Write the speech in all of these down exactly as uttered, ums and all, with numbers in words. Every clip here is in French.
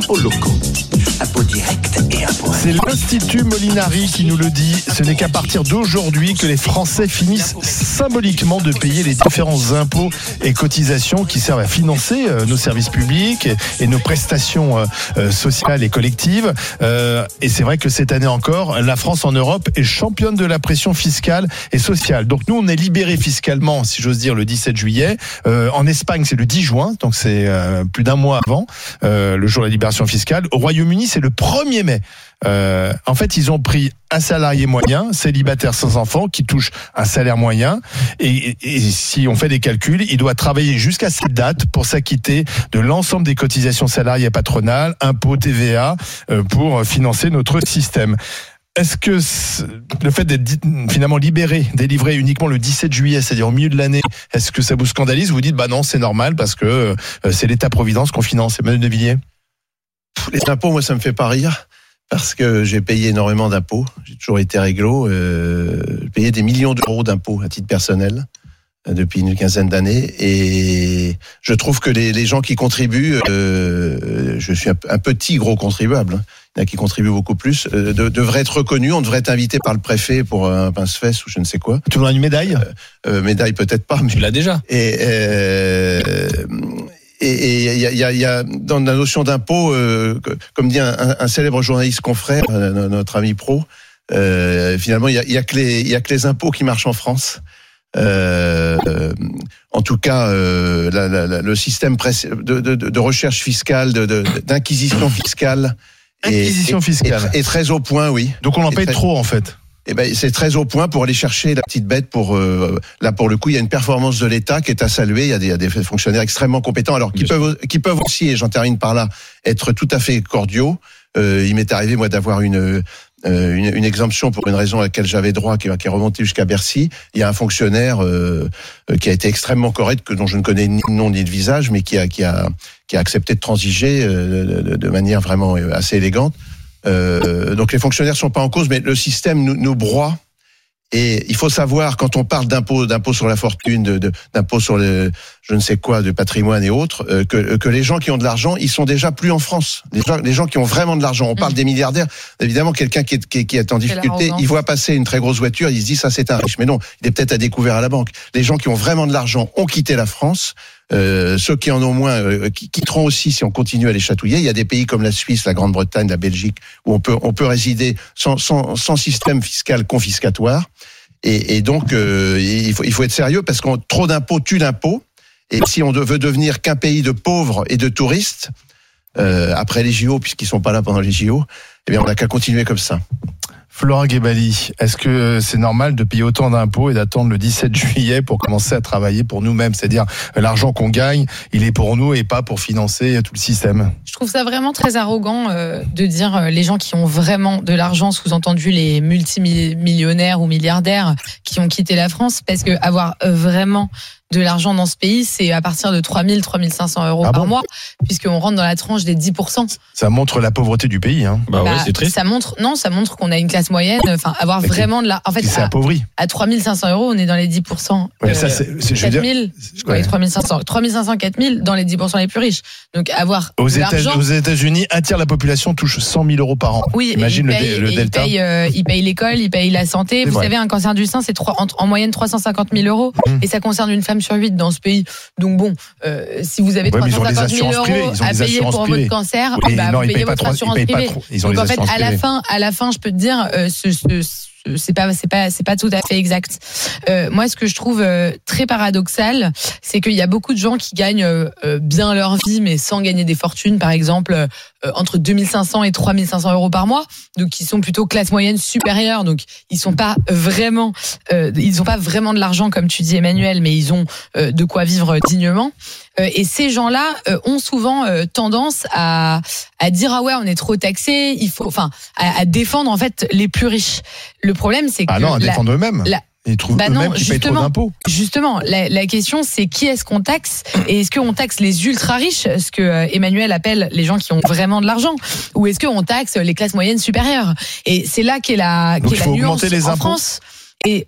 Impôts locaux, impôts directs et impôts. C'est l'Institut Molinari qui nous le dit. Ce n'est qu'à partir d'aujourd'hui que les Français finissent symboliquement de payer les différents impôts et cotisations qui servent à financer nos services publics et nos prestations sociales et collectives. Et c'est vrai que cette année encore, la France en Europe est championne de la pression fiscale et sociale. Donc nous, on est libérés fiscalement, si j'ose dire, le dix-sept juillet. En Espagne, c'est le dix juin, donc c'est plus d'un mois avant le jour de la libération fiscale. Au Royaume-Uni, c'est le premier mai. Euh, en fait, ils ont pris un salarié moyen, célibataire sans enfant, qui touche un salaire moyen. Et, et si on fait des calculs, il doit travailler jusqu'à cette date pour s'acquitter de l'ensemble des cotisations salariales patronales, impôts, T V A, euh, pour financer notre système. Est-ce que le fait d'être finalement libéré, délivré uniquement le dix-sept juillet, c'est-à-dire au milieu de l'année, est-ce que ça vous scandalise? Vous dites, bah non, c'est normal parce que euh, c'est l'État-providence qu'on finance. Emmanuel de Villiers. Les impôts, moi, ça me fait pas rire. Parce que j'ai payé énormément d'impôts, j'ai toujours été réglo, euh, j'ai payé des millions d'euros d'impôts à titre personnel euh, depuis une quinzaine d'années, et je trouve que les, les gens qui contribuent, euh, je suis un, un petit gros contribuable, hein, il y en a qui contribuent beaucoup plus, euh, de, devraient être reconnus, on devrait être invité par le préfet pour un pince-fesse ou je ne sais quoi. Tu veux une médaille euh, euh, Médaille peut-être pas, mais tu l'as déjà. Et euh, Et il y a, y, a, y a dans la notion d'impôt, euh, comme dit un, un célèbre journaliste confrère, notre ami Pro, euh, finalement, il y a, y a que les, il y a que les impôts qui marchent en France. Euh, euh, en tout cas, euh, la, la, le système de, de, de recherche fiscale, de, de, d'inquisition fiscale, Inquisition est, fiscale est, est, est très au point, oui. Donc on en paye très, trop en fait. Eh ben, c'est très au point pour aller chercher la petite bête. Pour euh, là, pour le coup, il y a une performance de l'État qui est à saluer. Il y a des, il y a des fonctionnaires extrêmement compétents, alors qui Bien peuvent, qui peuvent aussi, et j'en termine par là, être tout à fait cordiaux. Euh, il m'est arrivé moi d'avoir une, euh, une une exemption pour une raison à laquelle j'avais droit, qui, qui est remontée jusqu'à Bercy. Il y a un fonctionnaire euh, qui a été extrêmement correct, que dont je ne connais ni le nom ni le visage, mais qui a qui a qui a accepté de transiger euh, de, de manière vraiment assez élégante. Euh, donc les fonctionnaires sont pas en cause, mais le système nous, nous broie. Et il faut savoir, quand on parle d'impôts, d'impôts sur la fortune, de, de, d'impôts sur le, je ne sais quoi, de patrimoine et autres, euh, que, que les gens qui ont de l'argent, ils sont déjà plus en France. Les gens, les gens qui ont vraiment de l'argent. On parle mmh. des milliardaires. Évidemment, quelqu'un qui est, qui, qui est en difficulté, il voit passer une très grosse voiture, il se dit ça c'est un riche. Mais non, il est peut-être à découvert à la banque. Les gens qui ont vraiment de l'argent ont quitté la France. Euh, ceux qui en ont moins euh, qui quitteront aussi si on continue à les chatouiller. Il y a des pays comme la Suisse, la Grande-Bretagne, la Belgique où on peut on peut résider sans sans, sans système fiscal confiscatoire. Et, et donc euh, il faut il faut être sérieux parce qu'on trop d'impôts tue l'impôt. Et si on veut devenir qu'un pays de pauvres et de touristes euh, après les J O, puisqu'ils sont pas là pendant les J O, eh bien on n'a qu'à continuer comme ça. Flora Guébali, est-ce que c'est normal de payer autant d'impôts et d'attendre le dix-sept juillet pour commencer à travailler pour nous-mêmes? C'est-à-dire, l'argent qu'on gagne, il est pour nous et pas pour financer tout le système. Je trouve ça vraiment très arrogant euh, de dire euh, les gens qui ont vraiment de l'argent, sous-entendu les multimillionnaires ou milliardaires qui ont quitté la France, parce que avoir euh, vraiment de l'argent dans ce pays, c'est à partir de trois mille, trois mille cinq cents euros ah par bon mois, puisqu'on rentre dans la tranche des dix pour cent. Ça montre la pauvreté du pays, hein. Bah, bah ouais, c'est triste. Ça montre, non, ça montre qu'on a une classe moyenne, enfin, avoir mais vraiment de la, en fait, c'est appauvri. À trois mille cinq cents euros, on est dans les dix pour cent. Ouais, euh, ça, c'est, c'est, quatre mille, je ouais. trois mille cinq cents, trois mille cinq cents, quatre mille dans les dix pour cent les plus riches. Donc, avoir aux de l'argent. États, aux États-Unis, un tiers de la population touche cent mille euros par an. Oui, imagine paye, le, le delta. Ils payent, euh, ils payent l'école, ils payent la santé. C'est Vous vrai. savez, un cancer du sein, c'est trois, en, en moyenne trois cent cinquante mille euros. Mmh. Et ça concerne une femme sur huit dans ce pays. Donc bon, euh, si vous avez ouais, trois cent cinquante mille euros à payer pour privées. votre cancer, oui, bah, non, vous payez votre trop, assurance privée. Donc en fait, à la fin, à la fin, je peux te dire, euh, ce, ce, ce, c'est pas, c'est pas, c'est pas tout à fait exact. Euh, moi, ce que je trouve euh, très paradoxal, c'est qu'il y a beaucoup de gens qui gagnent euh, bien leur vie, mais sans gagner des fortunes, par exemple. Euh, entre deux mille cinq cents et trois mille cinq cents euros par mois, donc qui sont plutôt classe moyenne supérieure, donc ils sont pas vraiment, euh, ils ont pas vraiment de l'argent comme tu dis Emmanuel, mais ils ont euh, de quoi vivre dignement. Euh, et ces gens-là euh, ont souvent euh, tendance à à dire ah ouais on est trop taxés, il faut, enfin à, à défendre en fait les plus riches. Le problème c'est que ah non à défendre la, eux-mêmes. La, Ils trouvent bah eux-mêmes qu'ils payent trop d'impôts. Justement, la, la question c'est qui est-ce qu'on taxe et est-ce qu'on taxe les ultra riches, ce que Emmanuel appelle les gens qui ont vraiment de l'argent, ou est-ce qu'on taxe les classes moyennes supérieures? Et c'est là qu'est la, qu'est la nuance les en impôts. France. Et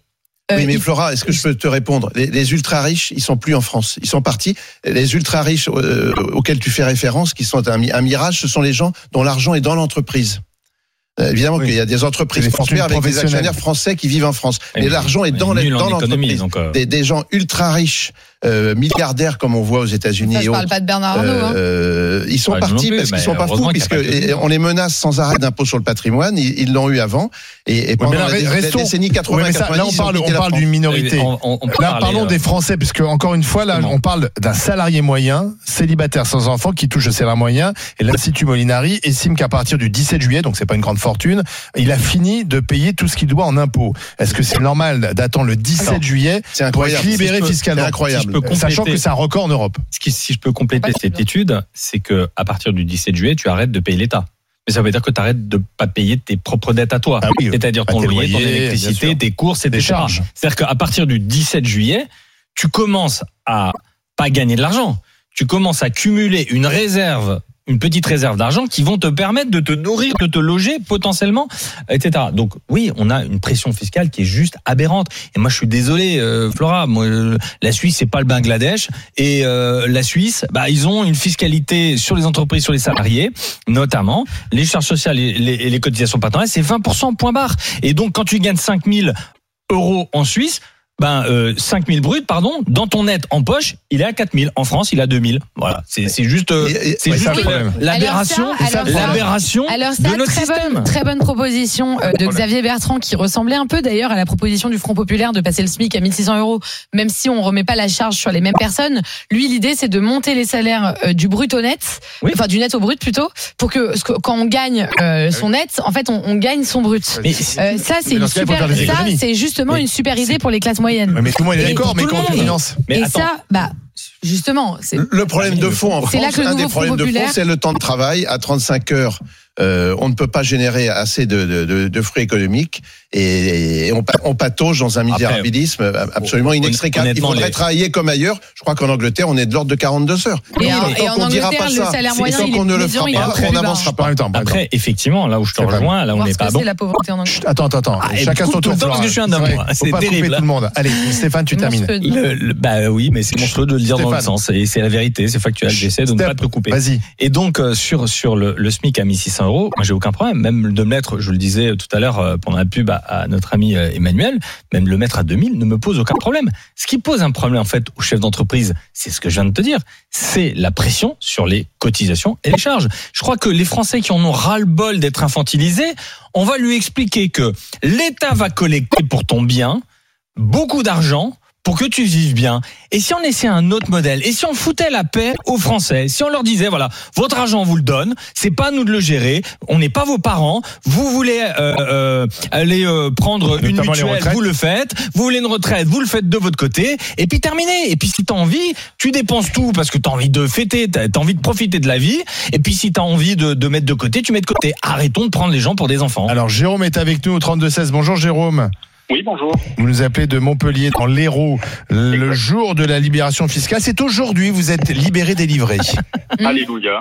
Oui, mais Flora, est-ce que je peux te répondre ? Les, les ultra riches, ils sont plus en France. Ils sont partis. Les ultra riches euh, auxquels tu fais référence, qui sont un, un mirage, ce sont les gens dont l'argent est dans l'entreprise. Euh, évidemment oui. qu'il y a des entreprises des prospères avec des actionnaires français qui vivent en France. Mais, mais l'argent est dans, les, dans l'entreprise. Donc, euh... des, des gens ultra riches, euh, milliardaires comme on voit aux États-Unis. Ça, je et parle autres, pas de Bernard Arnault. Euh, hein. Ils sont ah, partis parce qu'ils sont pas fous, puisque on les menace sans arrêt d'impôt sur le patrimoine. Ils, ils l'ont eu avant. Et, et pendant ouais, là, la, restons, la décennie quatre-vingts, ouais, quatre-vingt-dix, là, on parle, on parle d'une minorité. On, on, on là, parlons euh... des Français, puisque encore une fois, là, on parle d'un salarié moyen, célibataire sans enfant, qui touche le salaire moyen. Et l'Institut Molinari estime qu'à partir du dix-sept juillet, donc c'est pas une grande fortune, il a fini de payer tout ce qu'il doit en impôts. Est-ce que c'est normal d'attendre le dix-sept Alors, juillet pour être libéré si fiscalement ? C'est incroyable. Si sachant que c'est un record en Europe. Si je peux compléter cette étude, c'est que à partir du dix-sept juillet, tu arrêtes de payer l'État. Mais ça veut dire que tu arrêtes de pas payer tes propres dettes à toi. Ah oui, c'est-à-dire ton loyer, ton électricité, tes courses et tes charges. C'est-à-dire qu'à partir du dix-sept juillet, tu commences à pas gagner de l'argent. Tu commences à cumuler une réserve, une petite réserve d'argent qui vont te permettre de te nourrir, de te loger potentiellement, et cetera. Donc oui, on a une pression fiscale qui est juste aberrante. Et moi, je suis désolé, euh, Flora, moi, euh, la Suisse, c'est pas le Bangladesh. Et euh, la Suisse, bah, ils ont une fiscalité sur les entreprises, sur les salariés, notamment les charges sociales et les, et les cotisations patronales, c'est vingt pour cent point barre. Et donc, quand tu gagnes cinq mille euros en Suisse, ben euh, cinq mille bruts, pardon, dans ton net en poche, il est à quatre mille. En France, il est à deux mille. Voilà, c'est c'est juste euh, c'est ouais, juste euh, l'aberration, alors ça, alors l'aberration alors ça, de notre très système. Bonne, très bonne proposition euh, de Xavier Bertrand qui ressemblait un peu d'ailleurs à la proposition du Front populaire de passer le SMIC à mille six cents euros, même si on remet pas la charge sur les mêmes personnes. Lui, l'idée c'est de monter les salaires euh, du brut au net, oui. enfin du net au brut plutôt, pour que quand on gagne euh, son net, en fait on, on gagne son brut. Mais euh, ça c'est une super, ça c'est justement mais une super idée pour les classes moyennes. Mais tout le monde est d'accord, mais quand tu finances. Et ça, bah, justement, c'est. Le problème de fond en France, un des problèmes de fond, c'est le temps de travail à trente-cinq heures. Euh, on ne peut pas générer assez de, de, de, de fruits économiques et, et on, on patauge dans un misérabilisme Après, absolument inextricable. Il faudrait les... travailler comme ailleurs. Je crois qu'en Angleterre, on est de l'ordre de quarante-deux heures. Et, oui, et, et en Angleterre, le ça, salaire moyen, tant qu'on ne le fera pas, après, on n'avancera pas. Après, après, effectivement, là où je te rejoins, là où on n'est pas bon. C'est la pauvreté en Angleterre. Attends, attends, attends. Ah, Chacun son tour. Parce que je suis un homme. C'est terrible. Tout le monde. Allez, Stéphane, tu termines. Bah oui, mais c'est monstrueux de le dire dans le sens. Et c'est la vérité, c'est factuel. J'essaie de ne pas te couper. Vas-y. Et donc sur sur le SMIC à mille six cents euros, moi j'ai aucun problème. Même de me mettre, je le disais tout à l'heure pendant la pub à, à notre ami Emmanuel, même le mettre à deux mille ne me pose aucun problème. Ce qui pose un problème en fait aux chefs d'entreprise, c'est ce que je viens de te dire, c'est la pression sur les cotisations et les charges. Je crois que les Français qui en ont ras-le-bol d'être infantilisés, on va lui expliquer que l'État va collecter pour ton bien beaucoup d'argent pour que tu vives bien. Et si on essayait un autre modèle, et si on foutait la paix aux Français, si on leur disait, voilà, votre argent, on vous le donne, c'est pas à nous de le gérer, on n'est pas vos parents, vous voulez euh, euh, aller euh, prendre une mutuelle, vous le faites, vous voulez une retraite, vous le faites de votre côté, et puis terminé. Et puis si t'as envie, tu dépenses tout parce que t'as envie de fêter, t'as, t'as envie de profiter de la vie, et puis si t'as envie de, de mettre de côté, tu mets de côté. Arrêtons de prendre les gens pour des enfants. Alors Jérôme est avec nous au trente-deux seize. Bonjour Jérôme. Oui, bonjour. Vous nous appelez de Montpellier, dans l'Hérault, le jour de la libération fiscale. C'est aujourd'hui, vous êtes libéré, délivré. Alléluia.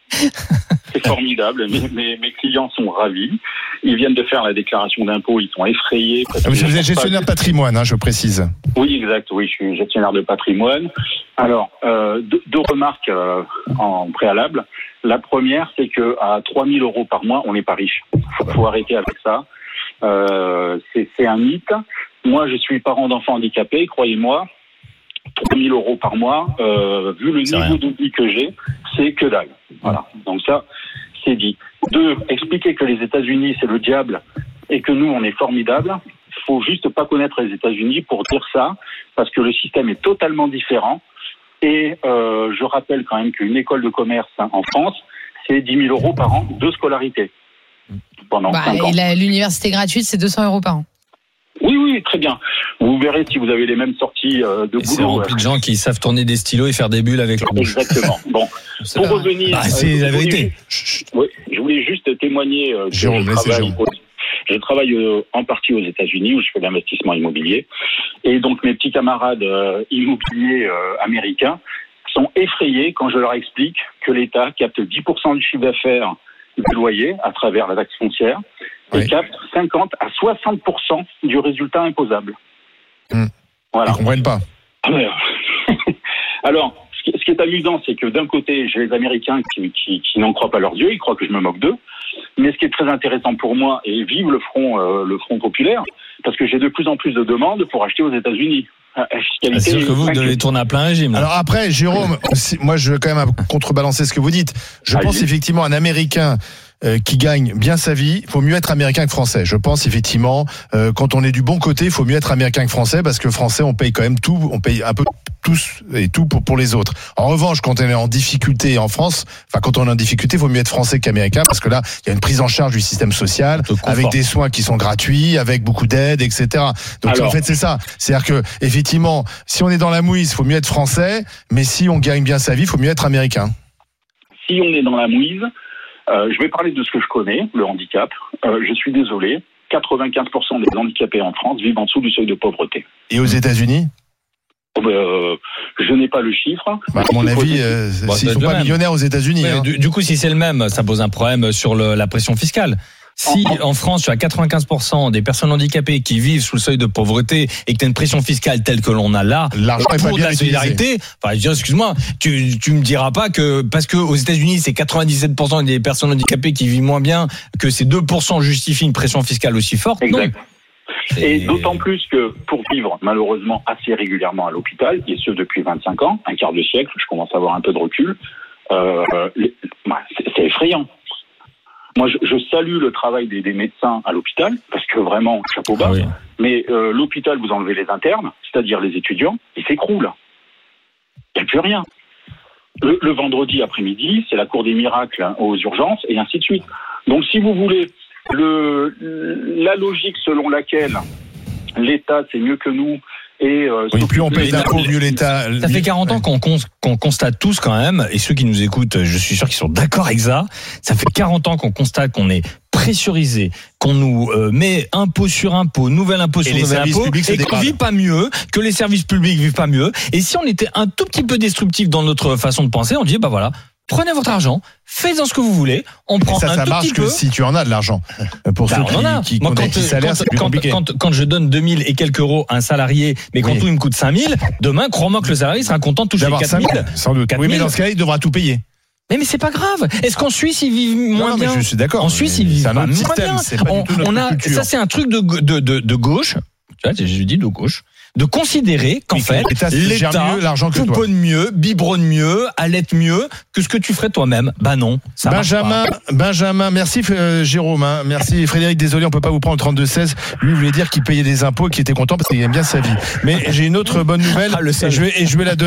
C'est formidable. Mes, mes, mes clients sont ravis. Ils viennent de faire la déclaration d'impôt. Ils sont effrayés. Ah, vous êtes gestionnaire de patrimoine, hein, je précise. Oui, exact. Oui, je suis gestionnaire de patrimoine. Alors, euh, deux, deux remarques euh, en préalable. La première, c'est que à trois mille euros par mois, on n'est pas riche. Faut, faut arrêter avec ça. Euh, c'est, c'est un mythe. Moi, je suis parent d'enfants handicapés, croyez-moi. trois mille euros par mois, euh, vu le c'est niveau rien. de vie que j'ai, c'est que dalle. Voilà. Donc ça, c'est dit. Deux, expliquer que les États-Unis, c'est le diable et que nous, on est formidable. Faut juste pas connaître les États-Unis pour dire ça, parce que le système est totalement différent. Et euh, je rappelle quand même qu'une école de commerce hein, en France, c'est dix mille euros par an de scolarité. Pendant bah, cinq ans. La, l'université gratuite, c'est deux cents euros par an. Oui, oui, très bien. Vous verrez si vous avez les mêmes sorties euh, de et boulot. C'est rempli de gens qui savent tourner des stylos et faire des bulles avec leur bouche. Exactement. Bon, pour pas... revenir... Bah, c'est euh, la vérité. Juste, oui, je voulais juste témoigner euh, que Jérôme, je travaille, au, je travaille euh, en partie aux États-Unis où je fais de l'investissement immobilier. Et donc, mes petits camarades euh, immobiliers euh, américains sont effrayés quand je leur explique que l'État capte dix pour cent du chiffre d'affaires du loyer à travers la taxe foncière et oui. capte cinquante à soixante pour cent du résultat imposable. Mmh. Voilà. Ils comprennent pas. Alors, ce qui est amusant, c'est que d'un côté, j'ai les Américains qui, qui, qui n'en croient pas leurs yeux, ils croient que je me moque d'eux. Mais ce qui est très intéressant pour moi, et vive le front, euh, le front populaire, parce que j'ai de plus en plus de demandes pour acheter aux États-Unis. C'est sûr que vous devez tourner à plein régime. Là. Alors après, Jérôme, moi je veux quand même contrebalancer ce que vous dites. Je Allez. pense effectivement un Américain euh, qui gagne bien sa vie, il faut mieux être américain que français. Je pense effectivement, euh, quand on est du bon côté, il faut mieux être américain que français, parce que français, on paye quand même tout, on paye un peu tous et tout pour, pour les autres. En revanche, quand on est en difficulté en France, enfin quand on est en difficulté, il faut mieux être français qu'américain, parce que là, il y a une prise en charge du système social, avec des soins qui sont gratuits, avec beaucoup d'aide, et cetera. Donc Alors, en fait, c'est ça. C'est-à-dire que effectivement, si on est dans la mouise, il faut mieux être français, mais si on gagne bien sa vie, il faut mieux être américain. Si on est dans la mouise, euh, je vais parler de ce que je connais, le handicap. Euh, je suis désolé, quatre-vingt-quinze pour cent des handicapés en France vivent en dessous du seuil de pauvreté. Et aux États-Unis ? Euh, je n'ai pas le chiffre. Bah, à mon avis, euh, bon, ils ne sont pas même. millionnaires aux États-Unis. Ouais, hein. du, du coup, si c'est le même, ça pose un problème sur le, la pression fiscale. Si en France, tu as quatre-vingt-quinze pour cent des personnes handicapées qui vivent sous le seuil de pauvreté et que tu as une pression fiscale telle que l'on a là, pour de la solidarité, enfin, je dis, excuse-moi, tu, tu me diras pas que parce que aux États-Unis, c'est quatre-vingt-dix-sept pour cent des personnes handicapées qui vivent moins bien, que ces deux pour cent justifient une pression fiscale aussi forte. Exact. Non. Et d'autant plus que pour vivre malheureusement assez régulièrement à l'hôpital, et ce depuis vingt-cinq ans, un quart de siècle, je commence à avoir un peu de recul, euh, les, bah, c'est, c'est effrayant. Moi, je, je salue le travail des, des médecins à l'hôpital, parce que vraiment, chapeau bas, ah oui. mais euh, l'hôpital, vous enlevez les internes, c'est-à-dire les étudiants, ils s'écroulent. Il n'y a plus rien. Le, le vendredi après-midi, c'est la cour des miracles hein, aux urgences, et ainsi de suite. Donc, si vous voulez... Le, la logique selon laquelle l'État c'est mieux que nous et euh, oui, plus on paye d'impôts, mieux l'État. Ça fait quarante ans qu'on, qu'on constate tous quand même, et ceux qui nous écoutent, je suis sûr qu'ils sont d'accord avec ça. Ça fait quarante ans qu'on constate qu'on est pressurisé, qu'on nous euh, met impôt sur impôt, nouvel impôt sur nouvel impôt, et qu'on vit pas mieux, que les services publics vivent pas mieux. Et si on était un tout petit peu destructif dans notre façon de penser, on dit bah voilà. Prenez votre argent, faites-en ce que vous voulez. On prend ça, un ça tout marche petit que peu. Si tu en as de l'argent. Pour bah, ceux qui, a. qui Moi, quand, qui salaire, c'est plus quand, compliqué. Quand, quand je donne deux mille et quelques euros à un salarié, mais quand oui. tout il me coûte cinq mille, demain, crois-moi que le salarié sera content de toucher les quatre mille. Sans doute. quatre mille. Oui, mais dans ce cas-là, il devra tout payer. Mais, mais c'est pas grave. Est-ce qu'en Suisse ils vivent moins non, non, bien? Je suis d'accord. En Suisse ils vivent pas moins système, bien. C'est pas on, du tout notre on a, culture. Ça c'est un truc de, de, de, de gauche. Tu vois, je dis de gauche. De considérer qu'en oui, fait, l'État, l'État mieux l'argent que pouponne mieux, biberonne mieux, allaite mieux que ce que tu ferais toi-même. Bah non, ça Benjamin, marche pas. Benjamin, merci euh, Jérôme, hein, merci Frédéric, désolé, on peut pas vous prendre le trente-deux seize. Lui voulait dire qu'il payait des impôts et qu'il était content parce qu'il aime bien sa vie. Mais j'ai une autre bonne nouvelle, ah, le et, je vais, et je vais la donner.